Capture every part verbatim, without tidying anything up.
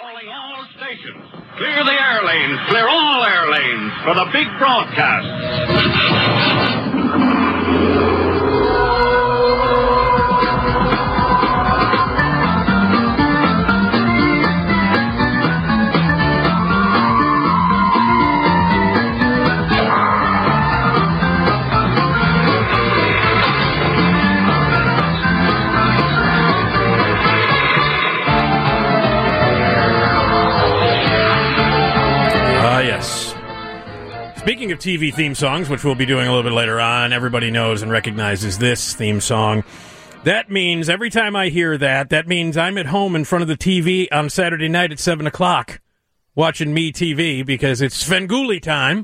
Calling all stations. Clear the air lanes. Clear all air lanes for the big broadcast. Speaking of T V theme songs, which we'll be doing a little bit later on, everybody knows and recognizes this theme song. That means every time I hear that, that means I'm at home in front of the T V on Saturday night at seven o'clock watching Me T V because it's Svengoolie time.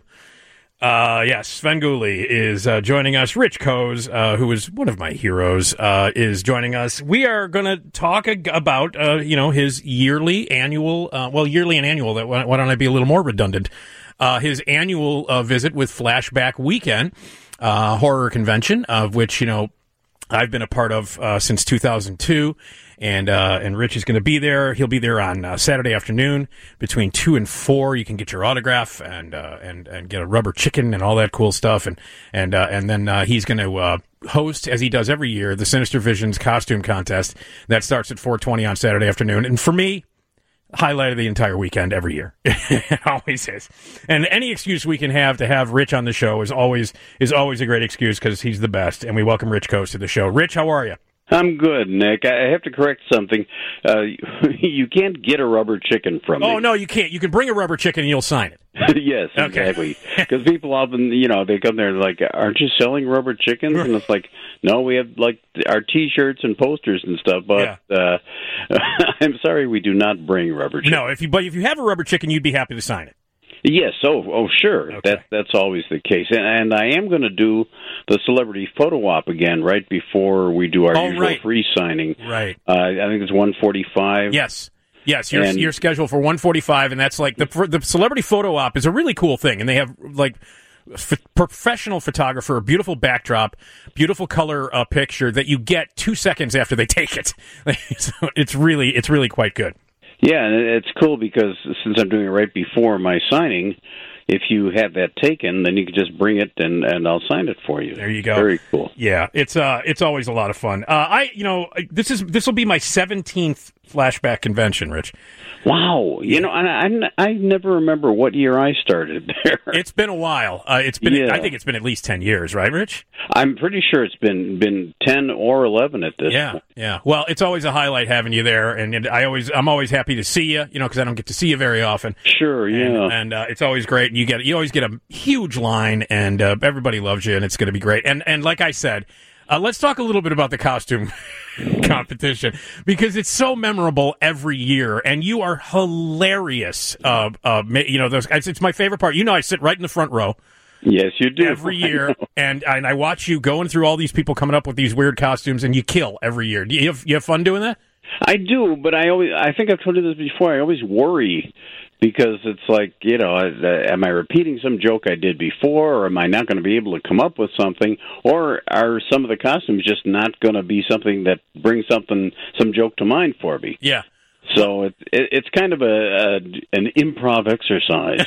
Uh, yes, Svengoolie is uh, joining us. Rich Koz, uh, who is one of my heroes, uh, is joining us. We are going to talk ag- about, uh, you know, his yearly, annual, uh, well, yearly and annual. That why don't I be a little more redundant? Uh, his annual uh, visit with Flashback Weekend uh, horror convention, of which, you know, I've been a part of uh, since two thousand two, and uh, and Rich is going to be there. He'll be there on uh, Saturday afternoon between two and four. You can get your autograph and uh, and and get a rubber chicken and all that cool stuff, and and uh, and then uh, he's going to uh, host, as he does every year, the Sinister Visions costume contest that starts at four twenty on Saturday afternoon. And for me, highlight of the entire weekend every year. It always is. And any excuse we can have to have Rich on the show is always is always a great excuse because he's the best. And we welcome Rich Koz to the show. Rich, how are you? I'm good, Nick. I have to correct something. Uh, you can't get a rubber chicken from me. Oh, no, you can't. You can bring a rubber chicken and you'll sign it. Yes, exactly. Because okay. People often, you know, they come there and like, aren't you selling rubber chickens? And it's like, no, we have like our T-shirts and posters and stuff. But yeah. uh, I'm sorry, we do not bring rubber chickens. No, if you but if you have a rubber chicken, you'd be happy to sign it. Yes, oh, oh, sure. Okay. That that's always the case, and, and I am going to do the celebrity photo op again right before we do our oh, usual right. free signing. Right. Uh, I think it's one forty-five. Yes. Yes, you're, and, you're scheduled for one forty-five, and that's like the the celebrity photo op is a really cool thing, and they have like f- professional photographer, beautiful backdrop, beautiful color uh, picture that you get two seconds after they take it. So it's really it's really quite good. Yeah, and it's cool because since I'm doing it right before my signing, if you have that taken, then you can just bring it and, and I'll sign it for you. There you go. Very cool. Yeah, it's uh it's always a lot of fun. Uh, I you know this is this will be my seventeenth Flashback convention, Rich. Wow, you know, I, I, I never remember what year I started there. It's been a while. Uh, it's been yeah. I think it's been at least ten years, right, Rich? I'm pretty sure it's been been ten or eleven at this yeah, point. Yeah, well, it's always a highlight having you there, and, and I always I'm always happy to see you, you know, because I don't get to see you very often. Sure, yeah, and, and uh, it's always great. And you get you always get a huge line, and uh, everybody loves you, and it's going to be great. And and like I said, uh, let's talk a little bit about the costume competition because it's so memorable every year, and you are hilarious. Uh, uh, you know, those, it's my favorite part. You know, I sit right in the front row. Yes, you do. Every year, and and I watch you going through all these people coming up with these weird costumes, and you kill every year. Do you have, you have fun doing that? I do, but I always I think I've told you this before. I always worry because it's like, you know, uh, am I repeating some joke I did before, or am I not going to be able to come up with something, or are some of the costumes just not going to be something that brings something some joke to mind for me? Yeah. So it, it, it's kind of a, a an improv exercise.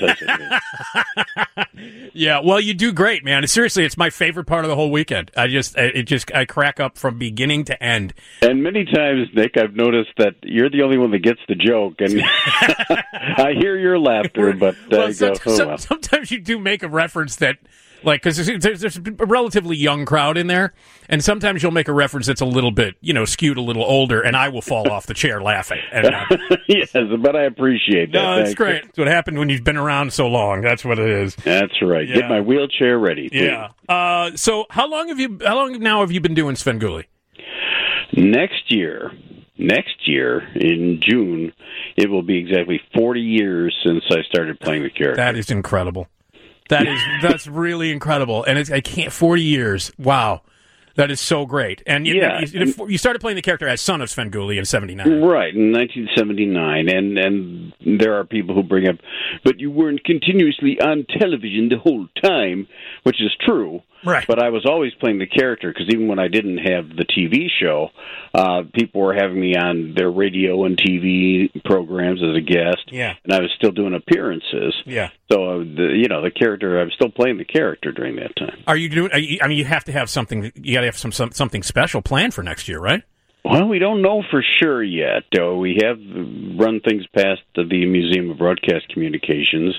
Yeah, well, you do great, man. Seriously, it's my favorite part of the whole weekend. I just, it just, I crack up from beginning to end. And many times, Nick, I've noticed that you're the only one that gets the joke, and I hear your laughter, but uh, well, I so, go, oh, so, well. Sometimes you do make a reference that. Like, because there's, there's a relatively young crowd in there, and sometimes you'll make a reference that's a little bit, you know, skewed a little older, and I will fall off the chair laughing. And, uh, yes, but I appreciate that. No, that's Thanks. great. That's what happened when you've been around so long. That's what it is. That's right. Yeah. Get my wheelchair ready, please. Yeah. Uh, so, how long have you? How long now have you been doing Svengoolie? Next year, next year in June, it will be exactly forty years since I started playing the character. That is incredible. That is that's really incredible, and it's I can't forty years. Wow, that is so great. And you, yeah, you, you, you started playing the character as son of Svengoolie in seventy-nine, right? In nineteen seventy-nine, and and there are people who bring up, but you weren't continuously on television the whole time, which is true. Right. But I was always playing the character, because even when I didn't have the T V show, uh, people were having me on their radio and T V programs as a guest. Yeah. And I was still doing appearances. Yeah. So, uh, the, you know, the character, I was still playing the character during that time. Are you doing? Are you, I mean, you have to have something. You got to have some, some something special planned for next year, right? Well, we don't know for sure yet. Uh, we have run things past the Museum of Broadcast Communications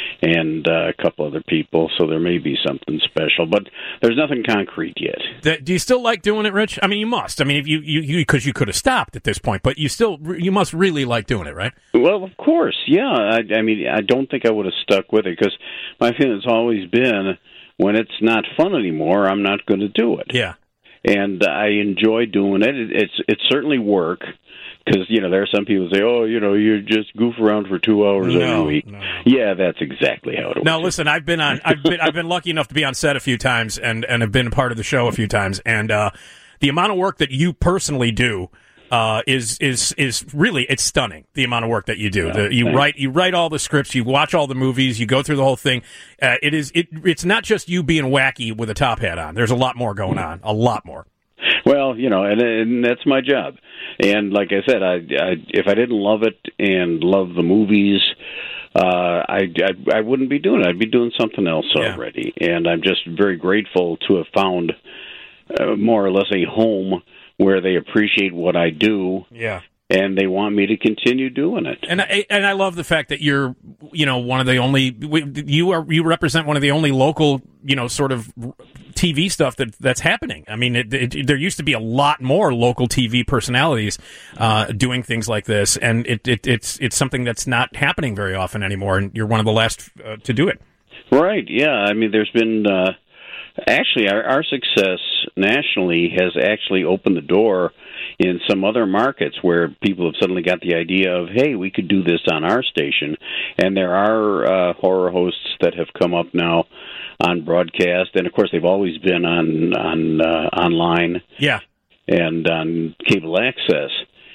and uh, a couple other people, so there may be something special, but there's nothing concrete yet. Do you still like doing it, Rich? I mean, you must. I mean, if you you because you, you could have stopped at this point, but you still you must really like doing it, right? Well, of course, yeah. I, I mean, I don't think I would have stuck with it, because my feeling has always been, when it's not fun anymore, I'm not going to do it. Yeah. And I enjoy doing it. it it's it's certainly work, because, you know, there are some people who say, oh, you know, you just goof around for two hours no, every week. No. Yeah, that's exactly how it works. Now, listen, I've been on. I've been I've been lucky enough to be on set a few times, and and have been a part of the show a few times, and uh, the amount of work that you personally do. Uh, is is is really, it's stunning, the amount of work that you do. Yeah, the, you thanks. write you write all the scripts, you watch all the movies, you go through the whole thing. Uh, it is it it's not just you being wacky with a top hat on. There's a lot more going on, a lot more. Well, you know, and, and that's my job. And like I said, I, I if I didn't love it and love the movies, uh, I, I I wouldn't be doing it. I'd be doing something else Yeah. already. And I'm just very grateful to have found uh, more or less a home where they appreciate what I do, Yeah. and they want me to continue doing it. And I and I love the fact that you're, you know, one of the only you are you represent one of the only local, you know, sort of T V stuff that that's happening. I mean, it, it, there used to be a lot more local T V personalities uh, doing things like this, and it, it it's it's something that's not happening very often anymore. And you're one of the last uh, to do it. Right? Yeah. I mean, there's been. Uh, Actually, our, our success nationally has actually opened the door in some other markets where people have suddenly got the idea of, hey, we could do this on our station. And there are uh, horror hosts that have come up now on broadcast, and of course they've always been on on uh, online, Yeah. and on cable access.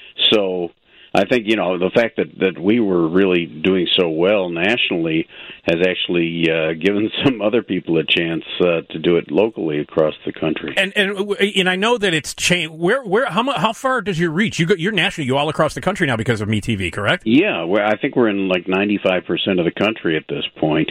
So I think, you know, the fact that, that we were really doing so well nationally has actually uh, given some other people a chance uh, to do it locally across the country. And and and I know that it's changed. Where where how mu- how far does your reach? You go, you're national. You all across the country now because of MeTV, correct? Yeah, we're, I think we're in like ninety-five percent of the country at this point.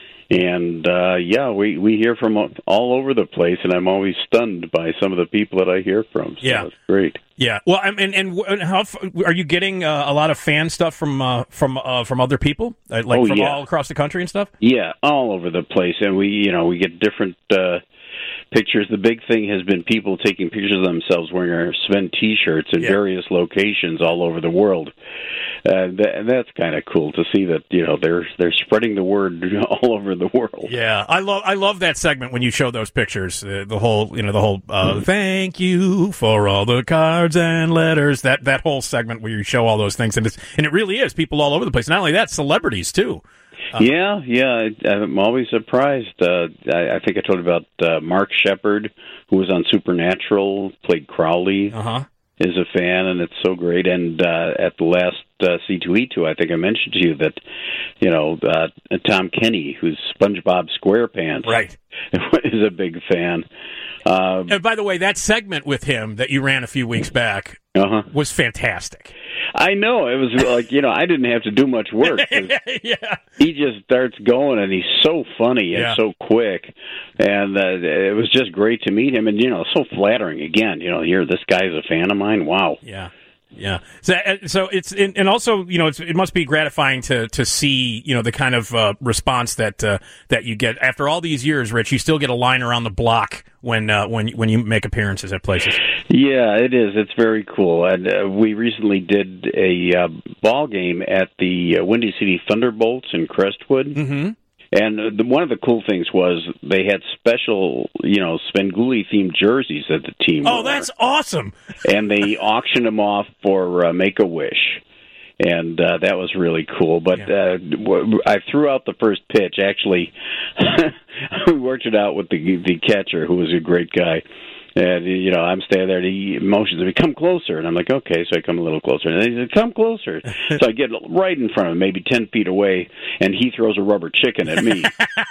And, uh, yeah, we, we hear from all over the place, and I'm always stunned by some of the people that I hear from. So Yeah. it's great. Yeah. Well, and and, and how f- are you getting uh, a lot of fan stuff from uh, from uh, from other people, uh, like Oh, from yeah. all across the country and stuff? Yeah, all over the place. And we, you know, we get different uh, pictures. The big thing has been people taking pictures of themselves wearing our Sven T-shirts in Yeah. various locations all over the world. Uh, that, and that's kind of cool to see that, you know, they're they're spreading the word all over the world. Yeah, I love I love that segment when you show those pictures. Uh, the whole you know the whole uh, thank you for all the cards and letters. That that whole segment where you show all those things, and it's and it really is people all over the place. Not only that, celebrities too. Uh, yeah, yeah, I, I'm always surprised. Uh, I, I think I told you about uh, Mark Shepard, who was on Supernatural, played Crowley. Uh huh. Is a fan, and it's so great. And uh, at the last uh, C two E two, I think I mentioned to you that, you know, uh, Tom Kenny, who's SpongeBob SquarePants, Right. is a big fan. Uh, And by the way, that segment with him that you ran a few weeks back uh-huh. was fantastic. I know. It was like, you know, I didn't have to do much work. 'Cause Yeah. he just starts going, and he's so funny Yeah. and so quick. And uh, it was just great to meet him. And, you know, so flattering. Again, you know, here, this guy's a fan of mine. Wow. Yeah. Yeah. So, uh, so it's and and also, you know, it's, it must be gratifying to to see, you know, the kind of uh, response that uh, that you get after all these years, Rich. You still get a line around the block when uh, when when you make appearances at places. Yeah, it is. It's very cool. And uh, we recently did a uh, ball game at the uh, Windy City Thunderbolts in Crestwood. Mm-hmm. And uh, the, one of the cool things was they had special, you know, Svengoolie themed jerseys that the team Oh, wore. that's awesome! And they auctioned them off for uh, Make-A-Wish. And uh, that was really cool. But Yeah. uh, w- I threw out the first pitch. Actually, we worked it out with the the catcher, who was a great guy. And, you know, I'm standing there, and he motions me, come closer. And I'm like, okay, so I come a little closer. And he said, come closer. So I get right in front of him, maybe ten feet away, and he throws a rubber chicken at me.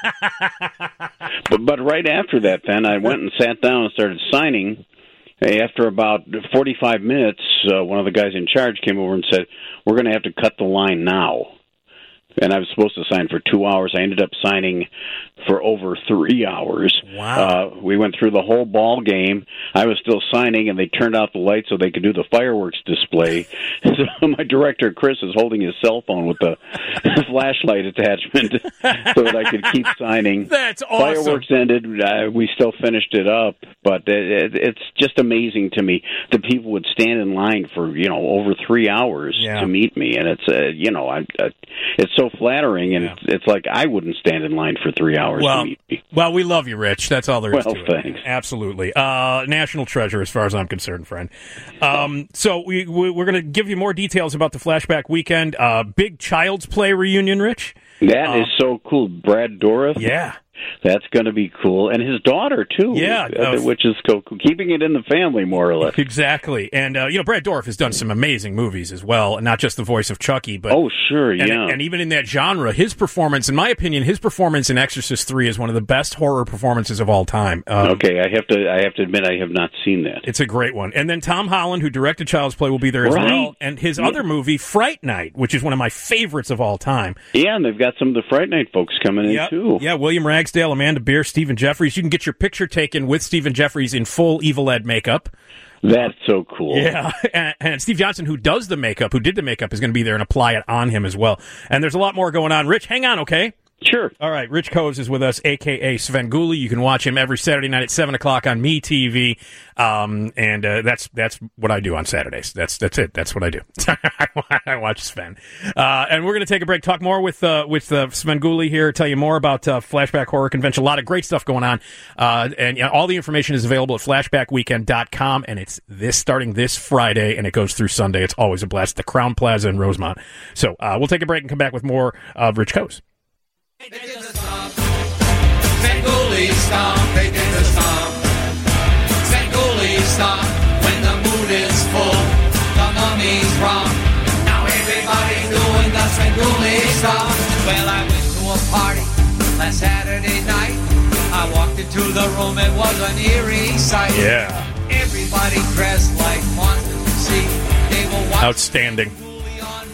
but, but right after that, then, I went and sat down and started signing. After about forty-five minutes, uh, one of the guys in charge came over and said, we're going to have to cut the line now. And I was supposed to sign for two hours. I ended up signing for over three hours. Wow. Uh, we went through the whole ball game. I was still signing, and they turned out the lights so they could do the fireworks display. So my director, Chris, is holding his cell phone with the flashlight attachment so that I could keep signing. That's awesome. Fireworks ended. Uh, we still finished it up, but it, it, it's just amazing to me that people would stand in line for, you know, over three hours yeah. to meet me. And it's, uh, you know, I, uh, it's so flattering, and yeah. it's, it's like I wouldn't stand in line for three hours well, to meet me. Well, we love you, Rich. That's all there is well, to it. Thanks. Absolutely. Uh, national treasure as far as I'm concerned, friend. Um, so we, we, we're going to give you more details about the Flashback Weekend. Uh, big Child's Play reunion, Rich. That um, is so cool. Brad Dourif. Yeah. That's going to be cool. And his daughter, too. Yeah. Uh, which is cool. Keeping it in the family, more or less. Exactly. And, uh, you know, Brad Dourif has done some amazing movies as well, not just the voice of Chucky. But oh, sure, and, yeah. And even in that genre, his performance, in my opinion, his performance in Exorcist three is one of the best horror performances of all time. Um, okay, I have to I have to admit I have not seen that. It's a great one. And then Tom Holland, who directed Child's Play, will be there as right. well. And his yeah. other movie, Fright Night, which is one of my favorites of all time. Yeah, and they've got some of the Fright Night folks coming yep. in, too. Yeah, William Ragsdale, Amanda Beer, Stephen Jeffries. You can get your picture taken with Stephen Jeffries in full Evil Ed makeup. That's so cool. Yeah, and, and Steve Johnson, who does the makeup, who did the makeup, is going to be there and apply it on him as well. And there's a lot more going on. Rich, hang on, okay? Sure. All right, Rich Coves is with us, a k a. Svengoolie. You can watch him every Saturday night at seven o'clock on MeTV, um, and uh, that's that's what I do on Saturdays. That's that's it. That's what I do. I watch Sven. Uh, and we're going to take a break, talk more with uh, with uh, Svengoolie here, tell you more about uh, Flashback Horror Convention. A lot of great stuff going on, uh, and you know, all the information is available at flashback weekend dot com, and it's this starting this Friday, and it goes through Sunday. It's always a blast. The Crown Plaza in Rosemont. So uh, we'll take a break and come back with more of Rich Coves. They did the stomp. Svengoolie stomp. They did the stomp. Svengoolie stomp. When the mood is full, the mummy's wrong. Now everybody's doing the Svengoolie stomp. Well, I went to a party last Saturday night. I walked into the room, it was an eerie sight. Yeah. Everybody dressed like monsters. You see, they were watching outstanding. on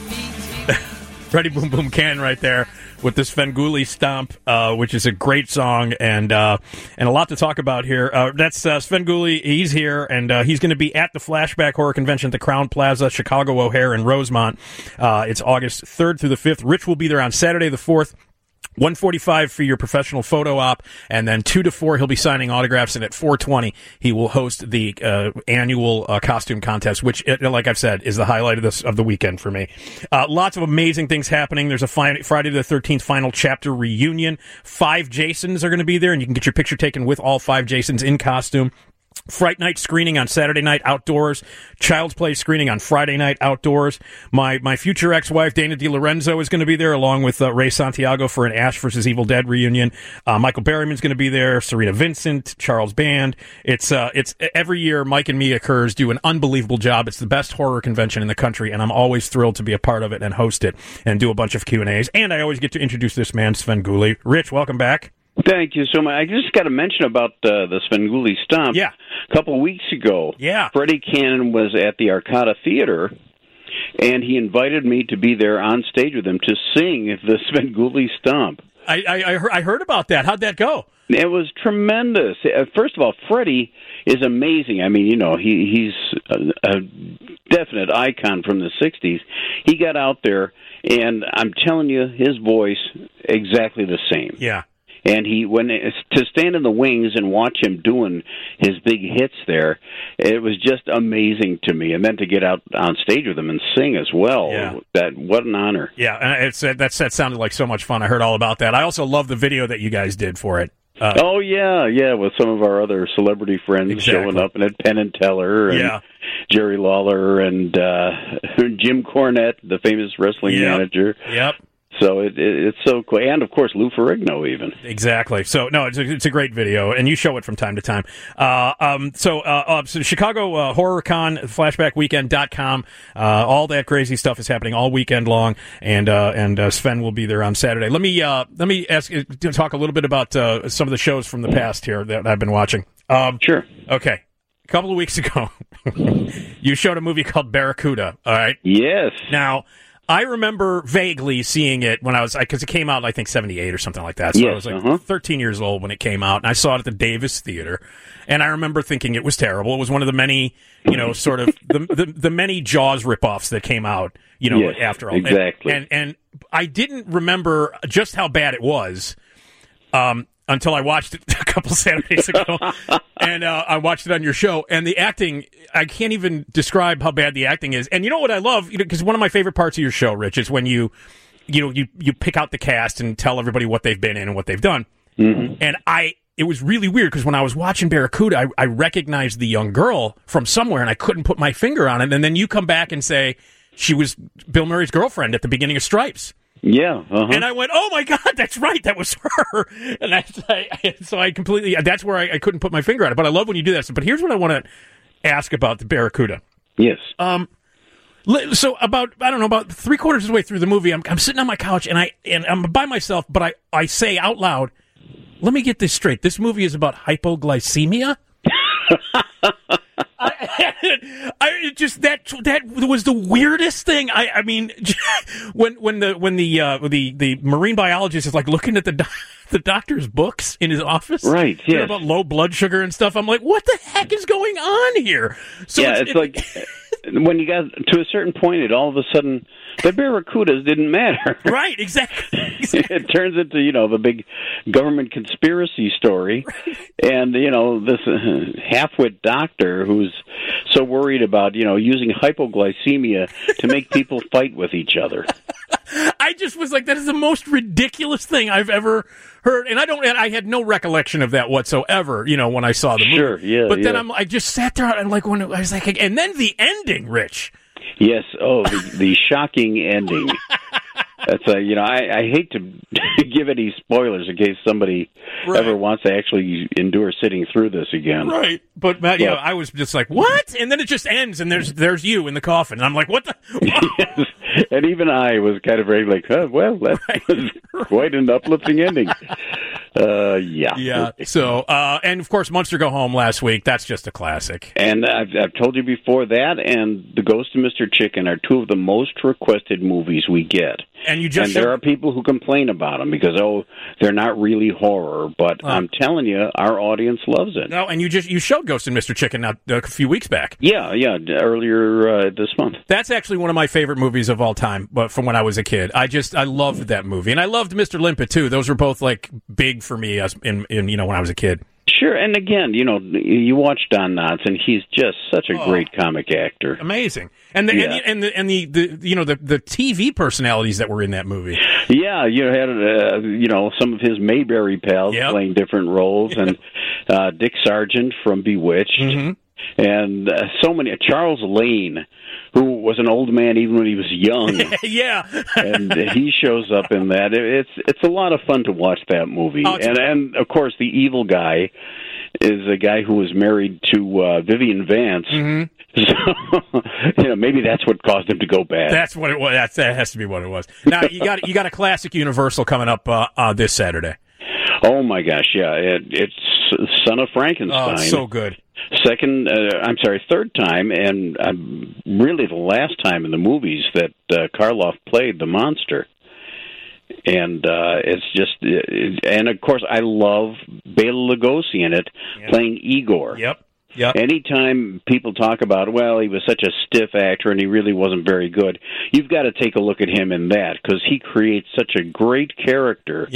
MeTV. Ready Boom Boom Can right there with the Svengoolie Stomp, uh, which is a great song and uh, and a lot to talk about here. Uh, that's uh, Svengoolie. He's here, and uh, he's going to be at the Flashback Horror Convention at the Crown Plaza, Chicago O'Hare in Rosemont. Uh, it's August third through the fifth. Rich will be there on Saturday the fourth. one forty-five for your professional photo op, and then two to four he'll be signing autographs, and at four twenty he will host the uh, annual uh, costume contest, which, it, like I've said, is the highlight of this of the weekend for me. Uh, lots of amazing things happening. There's a fi- Friday the thirteenth final chapter reunion. Five Jasons are going to be there, and you can get your picture taken with all five Jasons in costume. Fright Night screening on Saturday night outdoors. Child's Play screening on Friday night outdoors. My my future ex-wife, Dana DiLorenzo, is going to be there, along with uh, Ray Santiago for an Ash versus Evil Dead reunion. Uh, Michael Berryman's going to be there. Serena Vincent, Charles Band. It's uh, it's every year. Mike and Mia Kurz do an unbelievable job. It's the best horror convention in the country, and I'm always thrilled to be a part of it and host it and do a bunch of Q and A's. And I always get to introduce this man, Svengoolie. Rich, welcome back. Thank you so much. I just got to mention about uh, the Svengoolie Stomp. Yeah. A couple of weeks ago, yeah. Freddie Cannon was at the Arcata Theater, and he invited me to be there on stage with him to sing the Svengoolie Stomp. I, I, I heard about that. How'd that go? It was tremendous. First of all, Freddie is amazing. I mean, you know, he, he's a, a definite icon from the sixties. He got out there, and I'm telling you, his voice, exactly the same. Yeah. And he, when to stand in the wings and watch him doing his big hits there, it was just amazing to me. And then to get out on stage with him and sing as well, yeah. that what an honor! Yeah, and it's that that sounded like so much fun. I heard all about that. I also love the video that you guys did for it. Uh, oh yeah, yeah, with some of our other celebrity friends exactly. showing up, and Penn and Teller, and yeah. Jerry Lawler, and uh, Jim Cornette, the famous wrestling yep. manager. Yep. So it, it, it's so cool. And, of course, Lou Ferrigno even. Exactly. So, no, it's a, it's a great video, and you show it from time to time. Uh, um, so, uh, uh, so Chicago uh, HorrorCon, flashback weekend dot com. Uh, all that crazy stuff is happening all weekend long, and uh, and uh, Sven will be there on Saturday. Let me uh, let me ask talk a little bit about uh, some of the shows from the past here that I've been watching. Um, sure. Okay. A couple of weeks ago, you showed a movie called Barracuda, all right? Yes. Now, I remember vaguely seeing it when I was, because it came out, I think, seventy-eight or something like that. So yes, I was like uh-huh. thirteen years old when it came out, and I saw it at the Davis Theater. And I remember thinking it was terrible. It was one of the many, you know, sort of, the, the the many Jaws ripoffs that came out, you know, yes, after all. Exactly. And, and, and I didn't remember just how bad it was um, until I watched it a couple Saturdays ago. And uh, I watched it on your show, and the acting, I can't even describe how bad the acting is. And you know what I love? You know, because one of my favorite parts of your show, Rich, is when you, you know, you, you pick out the cast and tell everybody what they've been in and what they've done. Mm-hmm. And I, it was really weird because when I was watching Barracuda, I, I recognized the young girl from somewhere, and I couldn't put my finger on it. And then you come back and say she was Bill Murray's girlfriend at the beginning of Stripes. Yeah, uh-huh. And I went, oh my God, that's right, that was her. And that's, I, so I completely, that's where I, I couldn't put my finger on it. But I love when you do that. So, but here's what I want to ask about the Barracuda. Yes. Um, so about, I don't know, about three quarters of the way through the movie, I'm, I'm sitting on my couch and I, and I'm by myself, but I, I say out loud, let me get this straight. This movie is about hypoglycemia? I, I just that that was the weirdest thing. I, I mean, when when the when the uh, the the marine biologist is like looking at the do- the doctor's books in his office, right? You know, Yes. about low blood sugar and stuff. I'm like, what the heck is going on here? So yeah, it's, it's it, like when you got to a certain point, it all of a sudden the Barracudas didn't matter. Right? Exactly. exactly. It turns into, you know, the big government conspiracy story, right. And you know this uh, half-wit doctor who's so worried about, you know, using hypoglycemia to make people fight with each other. I just was like, that is the most ridiculous thing I've ever heard, and I don't. And I had no recollection of that whatsoever. You know, when I saw the movie. Sure, yeah. But then yeah. I'm, I just sat there and like when I was like, and then the ending, Rich. Yes. Oh, the, the shocking ending. That's a, you know, I, I hate to give any spoilers in case somebody right. ever wants to actually endure sitting through this again. Right. But, Matt, you know, I was just like, what? And then it just ends, and there's there's you in the coffin. And I'm like, what the? Yes. And even I was kind of very like, oh, well, that right. was quite an uplifting ending. Uh, yeah. Yeah. So, uh, and of course, Monster Go Home last week. That's just a classic. And I've, I've told you before, that and The Ghost of Mister Chicken are two of the most requested movies we get. And you just and showed... there are people who complain about them because, oh, they're not really horror. But uh, I'm telling you, our audience loves it. No, and you just you showed Ghost of Mister Chicken not, uh, a few weeks back. Yeah, yeah, earlier uh, this month. That's actually one of my favorite movies of all time, but from when I was a kid. I just I loved that movie, and I loved Mister Limpet too. Those were both like big for me as in, in you know when I was a kid. Sure, and again, you know, you watch Don Knotts, and he's just such a oh, great comic actor. Amazing, and the, yeah. and the and the and the, the you know the, the T V personalities that were in that movie. Yeah, you had uh, you know some of his Mayberry pals yep. playing different roles, yep. and uh, Dick Sargent from Bewitched, mm-hmm. and uh, so many. Uh, Charles Lane, who was an old man even when he was young. Yeah, and he shows up in that. It's it's a lot of fun to watch that movie, oh, and and of course the evil guy is a guy who was married to uh, Vivian Vance. Mm-hmm. So, you know, maybe that's what caused him to go bad. That's what it was. That's, that has to be what it was. Now you got you got a classic Universal coming up uh, uh, this Saturday. Oh my gosh, yeah, it, it's Son of Frankenstein. Oh, so good. Second, uh, I'm sorry, third time, and um, really the last time in the movies that uh, Karloff played the monster. And uh, it's just, it, and of course, I love Bela Lugosi in it, yep. playing Igor. Yep. Yep. Anytime people talk about, well, he was such a stiff actor and he really wasn't very good, you've got to take a look at him in that, because he creates such a great character. Yeah.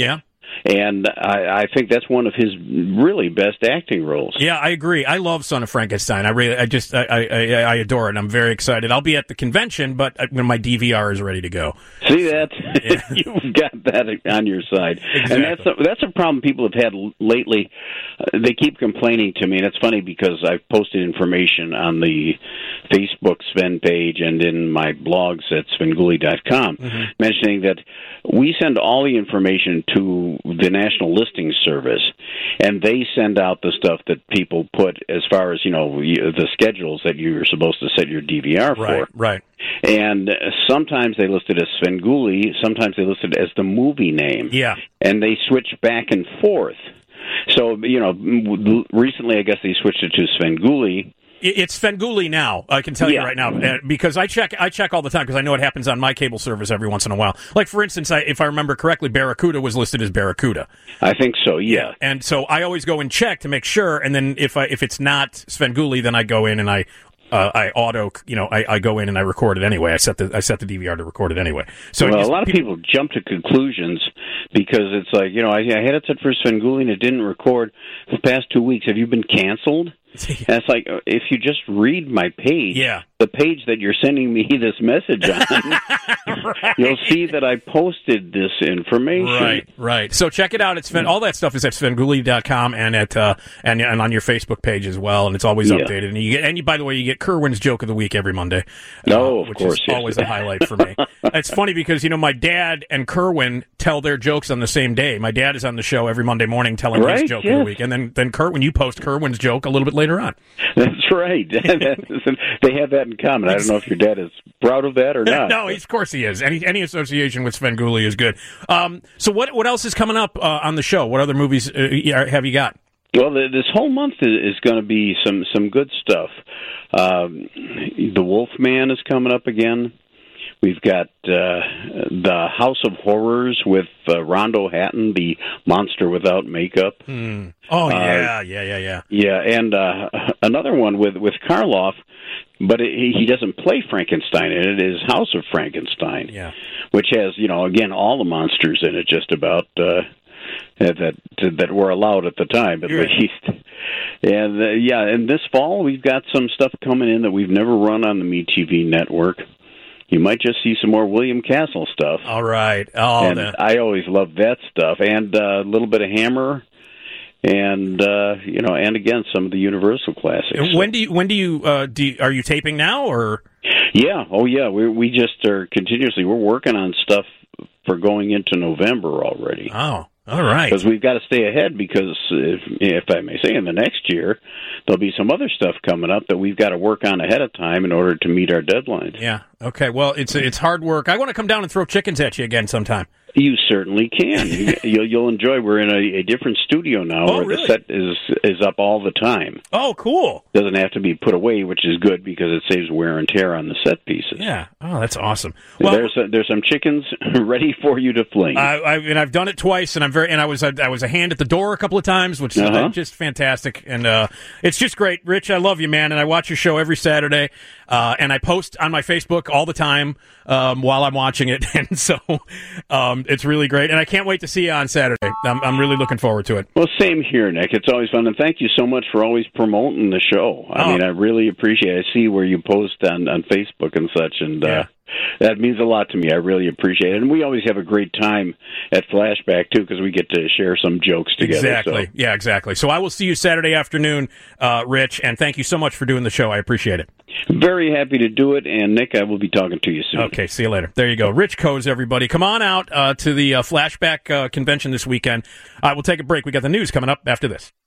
And I, I think that's one of his really best acting roles. Yeah, I agree. I love Son of Frankenstein. I really, I just, I, I, I adore it. And I'm very excited. I'll be at the convention, but when my D V R is ready to go. See that? Yeah. You've got that on your side. Exactly. And that's a, that's a problem people have had lately. Uh, they keep complaining to me, and it's funny because I've posted information on the Facebook Sven page and in my blogs at Svengoolie dot com, mm-hmm. mentioning that we send all the information to the National Listing Service, and they send out the stuff that people put as far as, you know, the schedules that you're supposed to set your D V R for. Right, right. And sometimes they list it as Svengoolie, sometimes they list it as the movie name. Yeah. And they switch back and forth. So, you know, recently I guess they switched it to Svengoolie. It's Svengoolie now. I can tell yeah. you right now, because I check. I check all the time because I know it happens on my cable service every once in a while. Like for instance, I, if I remember correctly, Barracuda was listed as Barracuda. I think so. Yeah. yeah. And so I always go and check to make sure, and then if I, if it's not Svengoolie, then I go in and I uh, I auto, you know, I, I go in and I record it anyway. I set the I set the D V R to record it anyway. So well, just, a lot of people, people jump to conclusions because it's like, you know, I, I had it set for Svengoolie and it didn't record the past two weeks. Have you been canceled? And it's like, if you just read my page, yeah. the page that you're sending me this message on, right. you'll see that I posted this information. Right, right. So check it out. It's Sven, all that stuff is at Svengoolie dot com and at uh, and and on your Facebook page as well, and it's always yeah. updated. And you get and you, by the way, you get Kerwin's joke of the week every Monday. No, uh, of which course, is yes. always a highlight for me. It's funny because you know my dad and Kerwin tell their jokes on the same day. My dad is on the show every Monday morning telling right? his joke yes. of the week, and then then Kerwin, you post Kerwin's joke a little bit later on. That's right. They have that in common. I don't know if your dad is proud of that or not. No, of course he is. Any any association with Svengoolie is good. Um, so what what else is coming up uh, on the show? What other movies uh, have you got? Well, the, this whole month is, is going to be some, some good stuff. Um, the Wolfman is coming up again. We've got uh, the House of Horrors with uh, Rondo Hatton, the monster without makeup. Hmm. Oh, yeah, uh, yeah, yeah, yeah. Yeah, and uh, another one with, with Karloff, but it, he doesn't play Frankenstein in it. It is House of Frankenstein, yeah. which has, you know, again, all the monsters in it just about uh, that that were allowed at the time, at You're least. Right. And, uh, yeah, and this fall we've got some stuff coming in that we've never run on the MeTV network. You might just see some more William Castle stuff. All right. Oh, and the... I always love that stuff. And uh, a little bit of Hammer, and uh, you know, and again some of the Universal classics. When do you? When do you? Uh, do you, are you taping now or? Yeah. Oh, yeah. We we just are continuously. We're working on stuff for going into November already. Oh. All right. Because we've got to stay ahead because, if, if I may say, in the next year, there'll be some other stuff coming up that we've got to work on ahead of time in order to meet our deadlines. Yeah. Okay. Well, it's it's hard work. I want to come down and throw chickens at you again sometime. You certainly can. you'll, you'll enjoy. We're in a, a different studio now oh, where really? the set is is up all the time. Oh, cool. Doesn't have to be put away, which is good because it saves wear and tear on the set pieces. Yeah. Oh, that's awesome. Well, there's a, there's some chickens ready for you to fling. I, I, and I've done it twice, and I'm very and I was I, I was a hand at the door a couple of times, which uh-huh. is just fantastic, and uh, it's just great. Rich, I love you, man, and I watch your show every Saturday, uh, and I post on my Facebook all the time um, while I'm watching it, and so um, it's really great. And I can't wait to see you on Saturday. I'm, I'm really looking forward to it. Well, same here, Nick. It's always fun, and thank you so much for always promoting the show. I oh. mean, I really appreciate it. I see where you post on, on Facebook and such, and yeah. uh, that means a lot to me. I really appreciate it. And we always have a great time at Flashback, too, because we get to share some jokes together. Exactly. So. Yeah, exactly. So I will see you Saturday afternoon, uh, Rich, and thank you so much for doing the show. I appreciate it. Very happy to do it, and Nick, I will be talking to you soon. Okay, see you later. There you go. Rich Coes, everybody. Come on out uh, to the uh, Flashback uh, convention this weekend. I will take a break. We got the news coming up after this.